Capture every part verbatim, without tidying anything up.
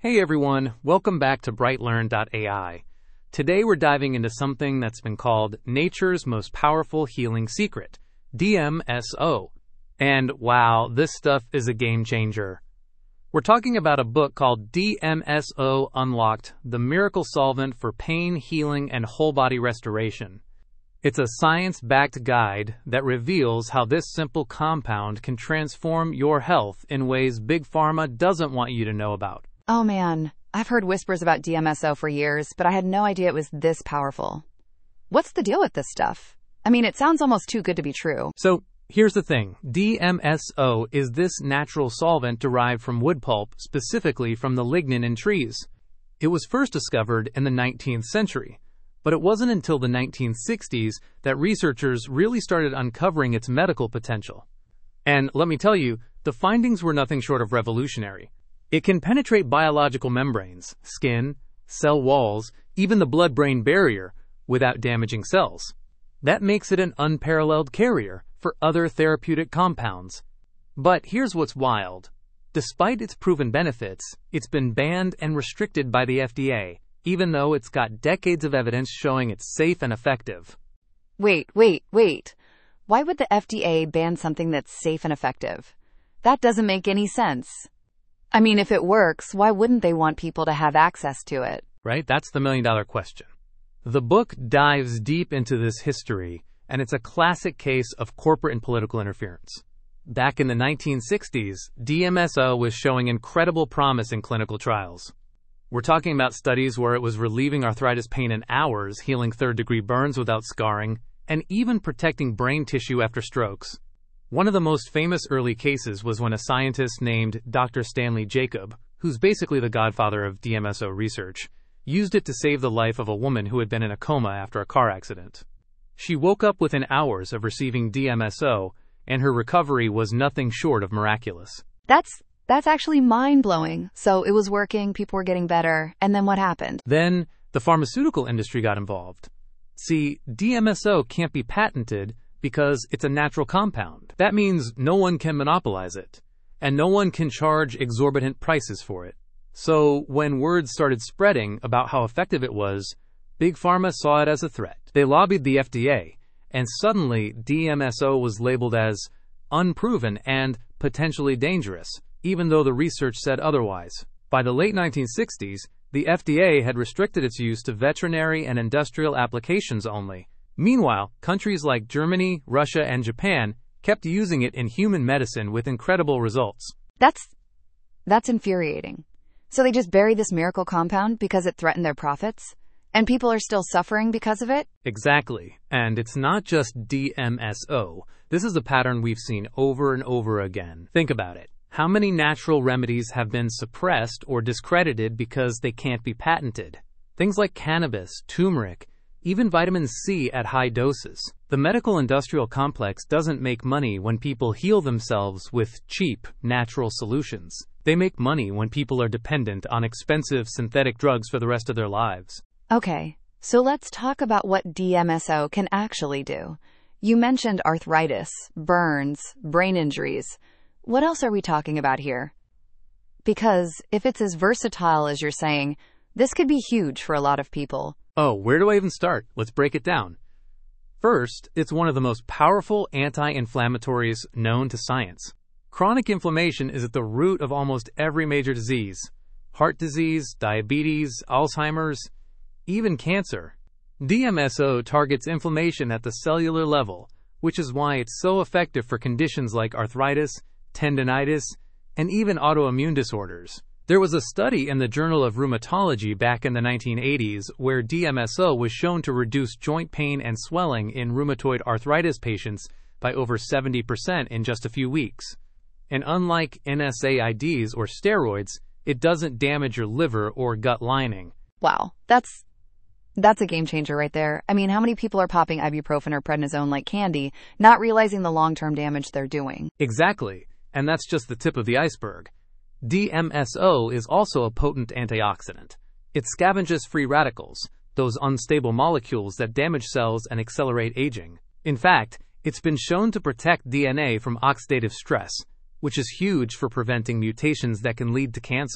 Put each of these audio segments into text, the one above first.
Hey everyone, welcome back to Brightlearn dot A I. Today we're diving into something that's been called nature's most powerful healing secret, D M S O. And wow, this stuff is a game changer. We're talking about a book called D M S O Unlocked, the miracle solvent for pain, healing, and whole body restoration. It's a science-backed guide that reveals how this simple compound can transform your health in ways Big Pharma doesn't want you to know about. Oh man, I've heard whispers about D M S O for years, but I had no idea it was this powerful. What's the deal with this stuff? I mean, it sounds almost too good to be true. So, here's the thing. D M S O is this natural solvent derived from wood pulp, specifically from the lignin in trees. It was first discovered in the nineteenth century, but it wasn't until the nineteen sixties that researchers really started uncovering its medical potential. And let me tell you, the findings were nothing short of revolutionary. It can penetrate biological membranes, skin, cell walls, even the blood-brain barrier, without damaging cells. That makes it an unparalleled carrier for other therapeutic compounds. But here's what's wild. Despite its proven benefits, it's been banned and restricted by the F D A, even though it's got decades of evidence showing it's safe and effective. Wait, wait, wait. Why would the F D A ban something that's safe and effective? That doesn't make any sense. I mean, if it works, why wouldn't they want people to have access to it? Right? That's the million-dollar question. The book dives deep into this history, and it's a classic case of corporate and political interference. Back in the nineteen sixties, D M S O was showing incredible promise in clinical trials. We're talking about studies where it was relieving arthritis pain in hours, healing third-degree burns without scarring, and even protecting brain tissue after strokes. One of the most famous early cases was when a scientist named Doctor Stanley Jacob, who's basically the godfather of D M S O research, used it to save the life of a woman who had been in a coma after a car accident. She woke up within hours of receiving D M S O, and her recovery was nothing short of miraculous. That's that's actually mind-blowing. So it was working, people were getting better, and then what happened? Then the pharmaceutical industry got involved. See, D M S O can't be patented because it's a natural compound. That means no one can monopolize it, and no one can charge exorbitant prices for it. So when word started spreading about how effective it was, Big Pharma saw it as a threat. They lobbied the F D A, and suddenly D M S O was labeled as unproven and potentially dangerous, even though the research said otherwise. By the late nineteen sixties, the F D A had restricted its use to veterinary and industrial applications only. Meanwhile, countries like Germany, Russia, and Japan kept using it in human medicine with incredible results. That's that's infuriating. So they just buried this miracle compound because it threatened their profits? And people are still suffering because of it? Exactly. And it's not just D M S O. This is a pattern we've seen over and over again. Think about it. How many natural remedies have been suppressed or discredited because they can't be patented? Things like cannabis, turmeric, even vitamin C at high doses. The medical industrial complex doesn't make money when people heal themselves with cheap, natural solutions. They make money when people are dependent on expensive synthetic drugs for the rest of their lives. Okay, so let's talk about what D M S O can actually do. You mentioned arthritis, burns, brain injuries. What else are we talking about here? Because if it's as versatile as you're saying, this could be huge for a lot of people. Oh, where do I even start? Let's break it down. First, it's one of the most powerful anti-inflammatories known to science. Chronic inflammation is at the root of almost every major disease. Heart disease, diabetes, Alzheimer's, even cancer. D M S O targets inflammation at the cellular level, which is why it's so effective for conditions like arthritis, tendinitis, and even autoimmune disorders. There was a study in the Journal of Rheumatology back in the nineteen eighties where D M S O was shown to reduce joint pain and swelling in rheumatoid arthritis patients by over seventy percent in just a few weeks. And unlike N SAIDs or steroids, it doesn't damage your liver or gut lining. Wow, that's that's a game changer right there. I mean, how many people are popping ibuprofen or prednisone like candy, not realizing the long-term damage they're doing? Exactly, and that's just the tip of the iceberg. D M S O is also a potent antioxidant. It scavenges free radicals, those unstable molecules that damage cells and accelerate aging. In fact, it's been shown to protect D N A from oxidative stress, which is huge for preventing mutations that can lead to cancer.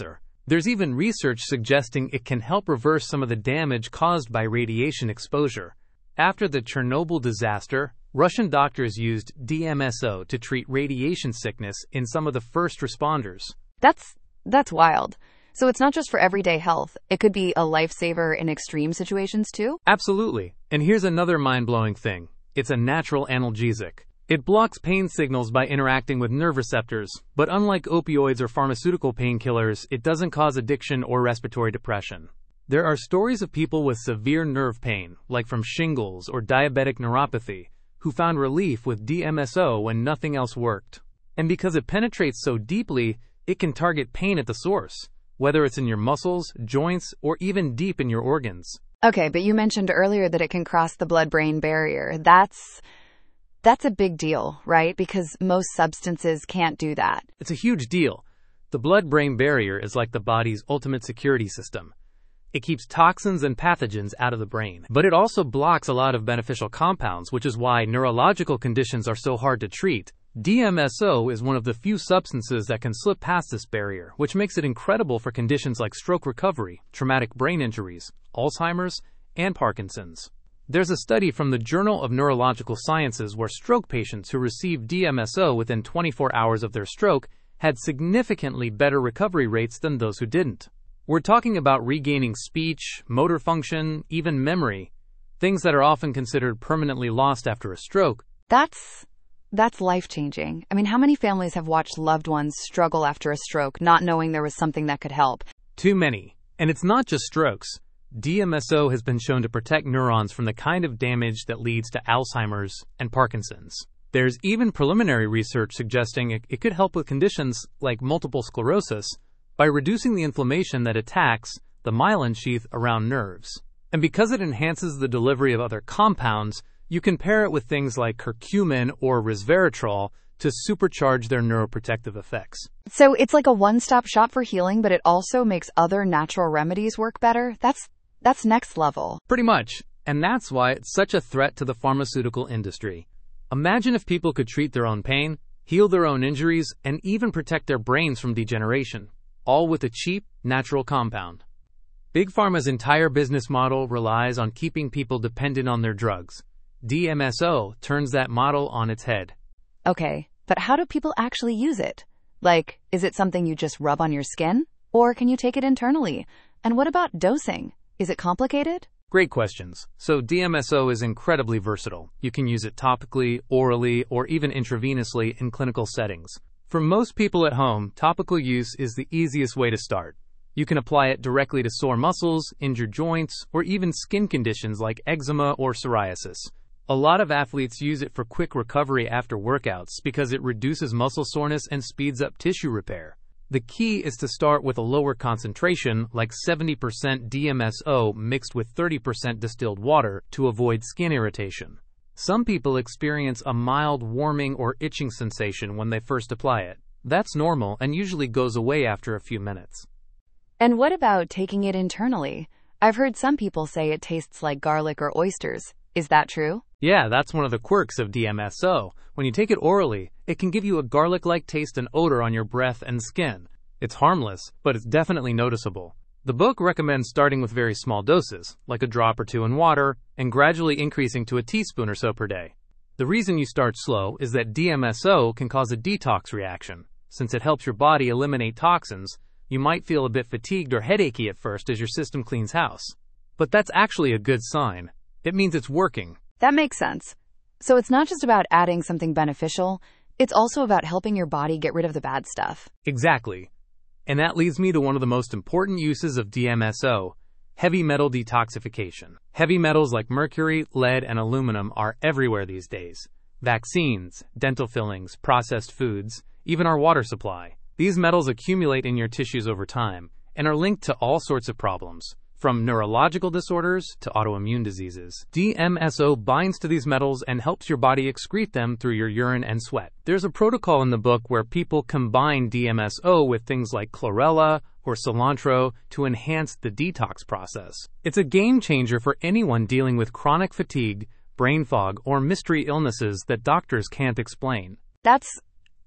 There's even research suggesting it can help reverse some of the damage caused by radiation exposure. After the Chernobyl disaster, Russian doctors used D M S O to treat radiation sickness in some of the first responders. That's that's wild. So it's not just for everyday health. It could be a lifesaver in extreme situations too? Absolutely. And here's another mind-blowing thing. It's a natural analgesic. It blocks pain signals by interacting with nerve receptors, but unlike opioids or pharmaceutical painkillers, it doesn't cause addiction or respiratory depression. There are stories of people with severe nerve pain, like from shingles or diabetic neuropathy, who found relief with D M S O when nothing else worked. And because it penetrates so deeply, it can target pain at the source, whether it's in your muscles, joints, or even deep in your organs. Okay, but you mentioned earlier that it can cross the blood-brain barrier. That's... That's a big deal, right? Because most substances can't do that. It's a huge deal. The blood-brain barrier is like the body's ultimate security system. It keeps toxins and pathogens out of the brain. But it also blocks a lot of beneficial compounds, which is why neurological conditions are so hard to treat. D M S O is one of the few substances that can slip past this barrier, which makes it incredible for conditions like stroke recovery, traumatic brain injuries, Alzheimer's, and Parkinson's. There's a study from the Journal of Neurological Sciences where stroke patients who received D M S O within twenty-four hours of their stroke had significantly better recovery rates than those who didn't. We're talking about regaining speech, motor function, even memory, things that are often considered permanently lost after a stroke. That's that's life-changing. I mean, how many families have watched loved ones struggle after a stroke, not knowing there was something that could help? Too many. And it's not just strokes. D M S O has been shown to protect neurons from the kind of damage that leads to Alzheimer's and Parkinson's. There's even preliminary research suggesting it, it could help with conditions like multiple sclerosis by reducing the inflammation that attacks the myelin sheath around nerves. And because it enhances the delivery of other compounds, you can pair it with things like curcumin or resveratrol to supercharge their neuroprotective effects. So it's like a one-stop shop for healing, but it also makes other natural remedies work better? That's That's next level. Pretty much. And that's why it's such a threat to the pharmaceutical industry. Imagine if people could treat their own pain, heal their own injuries, and even protect their brains from degeneration, all with a cheap, natural compound. Big Pharma's entire business model relies on keeping people dependent on their drugs. D M S O turns that model on its head. Okay, but how do people actually use it? Like, is it something you just rub on your skin? Or can you take it internally? And what about dosing? Is it complicated? Great questions. So D M S O is incredibly versatile. You can use it topically, orally, or even intravenously in clinical settings. For most people at home, topical use is the easiest way to start. You can apply it directly to sore muscles, injured joints, or even skin conditions like eczema or psoriasis. A lot of athletes use it for quick recovery after workouts because it reduces muscle soreness and speeds up tissue repair. The key is to start with a lower concentration, like seventy percent D M S O mixed with thirty percent distilled water, to avoid skin irritation. Some people experience a mild warming or itching sensation when they first apply it. That's normal and usually goes away after a few minutes. And what about taking it internally? I've heard some people say it tastes like garlic or oysters. Is that true? Yeah, that's one of the quirks of D M S O. When you take it orally, it can give you a garlic-like taste and odor on your breath and skin. It's harmless, but it's definitely noticeable. The book recommends starting with very small doses, like a drop or two in water, and gradually increasing to a teaspoon or so per day. The reason you start slow is that D M S O can cause a detox reaction. Since it helps your body eliminate toxins, you might feel a bit fatigued or headachy at first as your system cleans house. But that's actually a good sign. It means it's working. That makes sense. So it's not just about adding something beneficial, it's also about helping your body get rid of the bad stuff. Exactly. And that leads me to one of the most important uses of D M S O, heavy metal detoxification. Heavy metals like mercury, lead, and aluminum are everywhere these days. Vaccines, dental fillings, processed foods, even our water supply. These metals accumulate in your tissues over time and are linked to all sorts of problems, from neurological disorders to autoimmune diseases. D M S O binds to these metals and helps your body excrete them through your urine and sweat. There's a protocol in the book where people combine D M S O with things like chlorella or cilantro to enhance the detox process. It's a game changer for anyone dealing with chronic fatigue, brain fog, or mystery illnesses that doctors can't explain. That's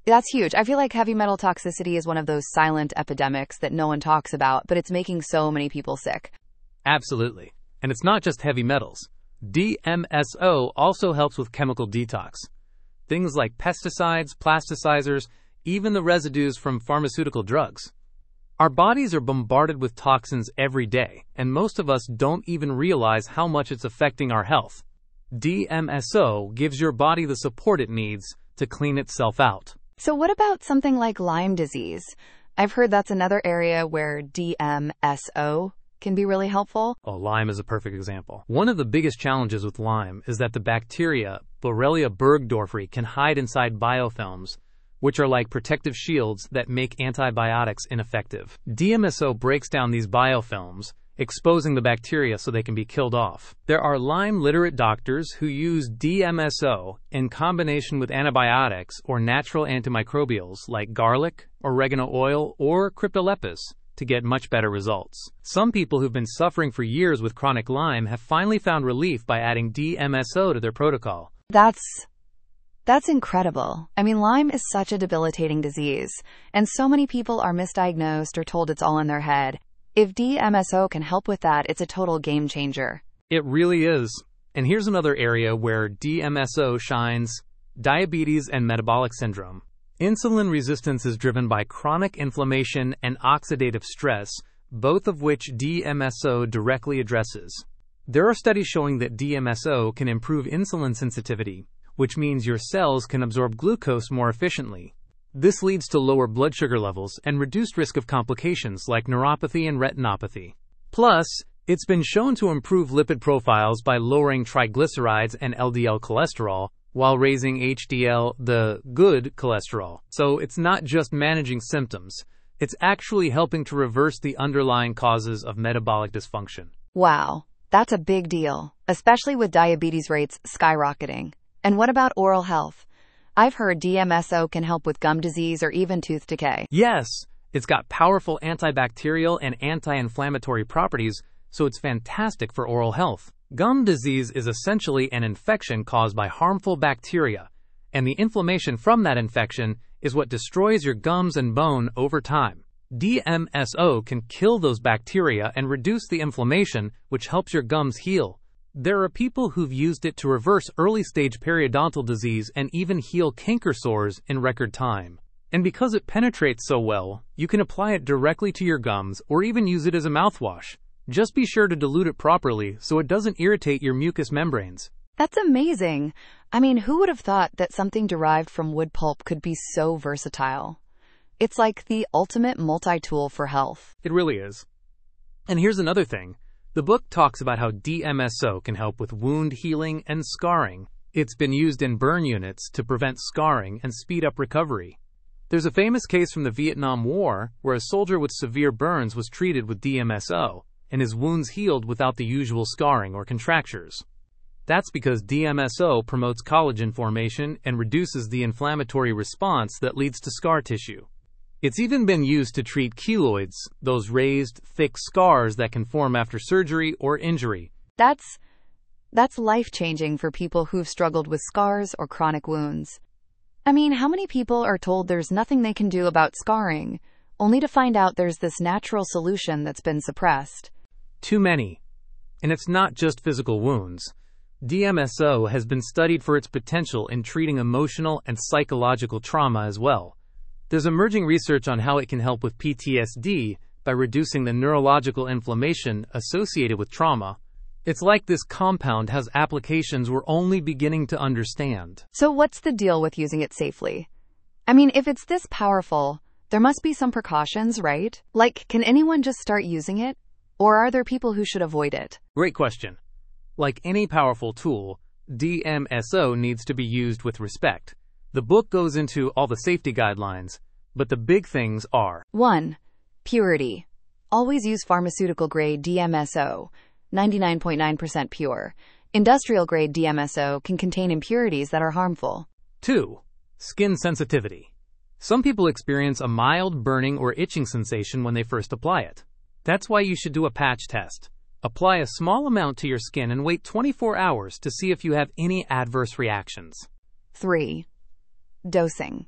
That's huge. I feel like heavy metal toxicity is one of those silent epidemics that no one talks about, but it's making so many people sick. Absolutely. And it's not just heavy metals. D M S O also helps with chemical detox. Things like pesticides, plasticizers, even the residues from pharmaceutical drugs. Our bodies are bombarded with toxins every day, and most of us don't even realize how much it's affecting our health. D M S O gives your body the support it needs to clean itself out. So what about something like Lyme disease? I've heard that's another area where D M S O can be really helpful. Oh, Lyme is a perfect example. One of the biggest challenges with Lyme is that the bacteria Borrelia burgdorferi can hide inside biofilms, which are like protective shields that make antibiotics ineffective. D M S O breaks down these biofilms, exposing the bacteria so they can be killed off. There are Lyme-literate doctors who use D M S O in combination with antibiotics or natural antimicrobials like garlic, oregano oil, or cryptolepis to get much better results. Some people who've been suffering for years with chronic Lyme have finally found relief by adding D M S O to their protocol. That's That's incredible. I mean, Lyme is such a debilitating disease, and so many people are misdiagnosed or told it's all in their head. If D M S O can help with that, it's a total game changer. It really is. And here's another area where D M S O shines: diabetes and metabolic syndrome. Insulin resistance is driven by chronic inflammation and oxidative stress, both of which D M S O directly addresses. There are studies showing that D M S O can improve insulin sensitivity, which means your cells can absorb glucose more efficiently. This leads to lower blood sugar levels and reduced risk of complications like neuropathy and retinopathy. Plus, it's been shown to improve lipid profiles by lowering triglycerides and L D L cholesterol while raising H D L, the good cholesterol. So it's not just managing symptoms, it's actually helping to reverse the underlying causes of metabolic dysfunction. Wow, that's a big deal, especially with diabetes rates skyrocketing. And what about oral health? I've heard D M S O can help with gum disease or even tooth decay. Yes, it's got powerful antibacterial and anti-inflammatory properties, so it's fantastic for oral health. Gum disease is essentially an infection caused by harmful bacteria, and the inflammation from that infection is what destroys your gums and bone over time. D M S O can kill those bacteria and reduce the inflammation, which helps your gums heal. There are people who've used it to reverse early-stage periodontal disease and even heal canker sores in record time. And because it penetrates so well, you can apply it directly to your gums or even use it as a mouthwash. Just be sure to dilute it properly so it doesn't irritate your mucous membranes. That's amazing. I mean, who would have thought that something derived from wood pulp could be so versatile? It's like the ultimate multi-tool for health. It really is. And here's another thing. The book talks about how D M S O can help with wound healing and scarring. It's been used in burn units to prevent scarring and speed up recovery. There's a famous case from the Vietnam War where a soldier with severe burns was treated with D M S O, and his wounds healed without the usual scarring or contractures. That's because D M S O promotes collagen formation and reduces the inflammatory response that leads to scar tissue. It's even been used to treat keloids, those raised, thick scars that can form after surgery or injury. That's, that's life-changing for people who've struggled with scars or chronic wounds. I mean, how many people are told there's nothing they can do about scarring, only to find out there's this natural solution that's been suppressed? Too many. And it's not just physical wounds. D M S O has been studied for its potential in treating emotional and psychological trauma as well. There's emerging research on how it can help with P T S D by reducing the neurological inflammation associated with trauma. It's like this compound has applications we're only beginning to understand. So what's the deal with using it safely? I mean, if it's this powerful, there must be some precautions, right? Like, can anyone just start using it? Or are there people who should avoid it? Great question. Like any powerful tool, D M S O needs to be used with respect. The book goes into all the safety guidelines, but the big things are: one. Purity. Always use pharmaceutical-grade D M S O, ninety-nine point nine percent pure. Industrial-grade D M S O can contain impurities that are harmful. two. Skin sensitivity. Some people experience a mild burning or itching sensation when they first apply it. That's why you should do a patch test. Apply a small amount to your skin and wait twenty-four hours to see if you have any adverse reactions. three. Dosing.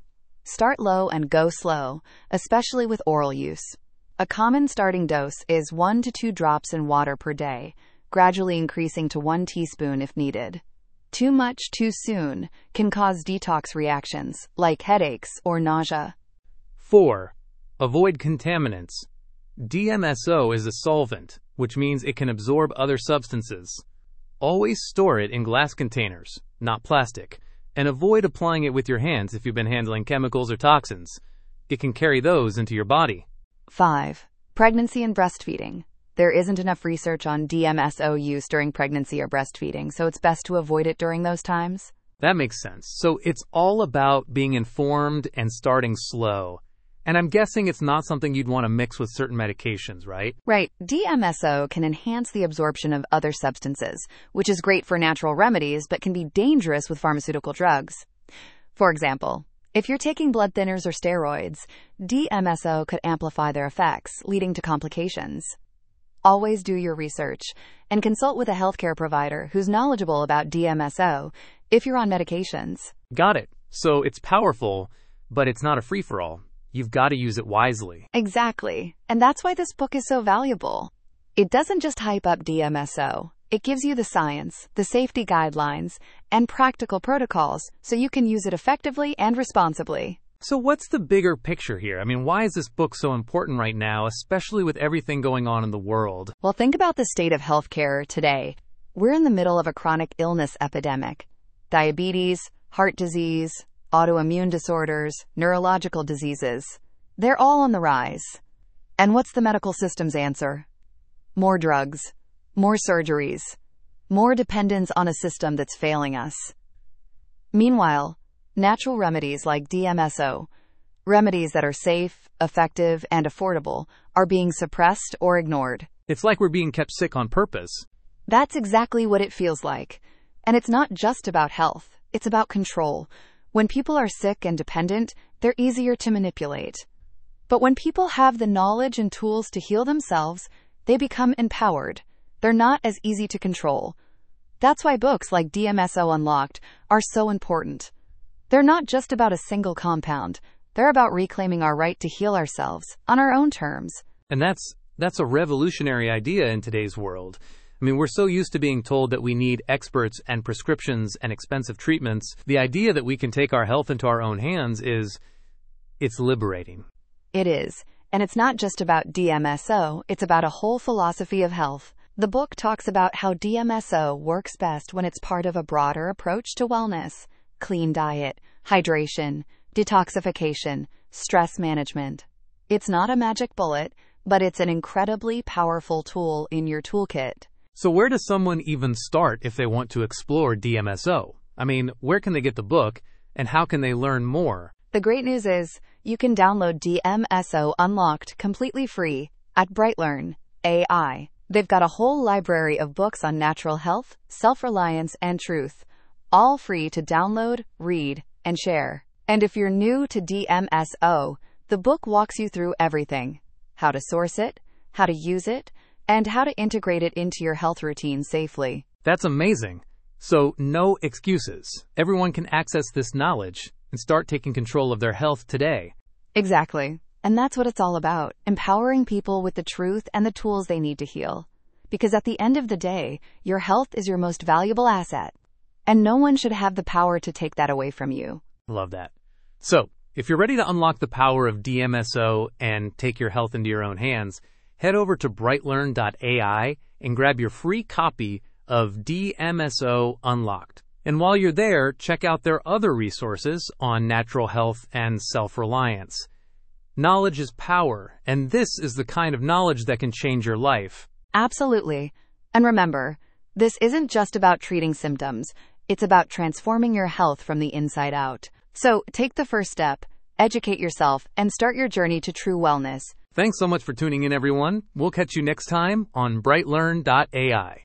Start low and go slow, especially with oral use. A common starting dose is one to two drops in water per day, gradually increasing to one teaspoon if needed. Too much too soon can cause detox reactions, like headaches or nausea. four. Avoid contaminants. D M S O is a solvent, which means it can absorb other substances. Always store it in glass containers, not plastic, and avoid applying it with your hands if you've been handling chemicals or toxins. It can carry those into your body. five. Pregnancy and breastfeeding. There isn't enough research on D M S O use during pregnancy or breastfeeding, so it's best to avoid it during those times. That makes sense. So it's all about being informed and starting slow. And I'm guessing it's not something you'd want to mix with certain medications, right? Right. D M S O can enhance the absorption of other substances, which is great for natural remedies but can be dangerous with pharmaceutical drugs. For example, if you're taking blood thinners or steroids, D M S O could amplify their effects, leading to complications. Always do your research and consult with a healthcare provider who's knowledgeable about D M S O if you're on medications. Got it. So it's powerful, but it's not a free-for-all. You've got to use it wisely. Exactly. And that's why this book is so valuable. It doesn't just hype up D M S O. It gives you the science, the safety guidelines, and practical protocols so you can use it effectively and responsibly. So what's the bigger picture here? I mean, why is this book so important right now, especially with everything going on in the world? Well, think about the state of healthcare today. We're in the middle of a chronic illness epidemic. Diabetes, heart disease, autoimmune disorders, neurological diseases. They're all on the rise. And what's the medical system's answer? More drugs, more surgeries, more dependence on a system that's failing us. Meanwhile, natural remedies like D M S O, remedies that are safe, effective, and affordable, are being suppressed or ignored. It's like we're being kept sick on purpose. That's exactly what it feels like. And it's not just about health, it's about control. When people are sick and dependent, they're easier to manipulate. But when people have the knowledge and tools to heal themselves, they become empowered. They're not as easy to control. That's why books like D M S O Unlocked are so important. They're not just about a single compound. They're about reclaiming our right to heal ourselves on our own terms. And that's that's a revolutionary idea in today's world. I mean, we're so used to being told that we need experts and prescriptions and expensive treatments. The idea that we can take our health into our own hands is, it's liberating. It is. And it's not just about D M S O, it's about a whole philosophy of health. The book talks about how D M S O works best when it's part of a broader approach to wellness. Clean diet, hydration, detoxification, stress management. It's not a magic bullet, but it's an incredibly powerful tool in your toolkit. So where does someone even start if they want to explore D M S O? I mean, where can they get the book, and how can they learn more? The great news is, you can download D M S O Unlocked completely free at Brightlearn A I. They've got a whole library of books on natural health, self-reliance, and truth, all free to download, read, and share. And if you're new to D M S O, the book walks you through everything: how to source it, how to use it, and how to integrate it into your health routine safely. That's amazing. So, no excuses. Everyone can access this knowledge and start taking control of their health today. Exactly. And that's what it's all about, empowering people with the truth and the tools they need to heal. Because at the end of the day, your health is your most valuable asset. And no one should have the power to take that away from you. Love that. So, if you're ready to unlock the power of D M S O and take your health into your own hands, head over to brightlearn dot A I and grab your free copy of D M S O Unlocked. And while you're there, check out their other resources on natural health and self-reliance. Knowledge is power, and this is the kind of knowledge that can change your life. Absolutely. And remember, this isn't just about treating symptoms. It's about transforming your health from the inside out. So, take the first step, educate yourself, and start your journey to true wellness. Thanks so much for tuning in, everyone. We'll catch you next time on brightlearn dot A I.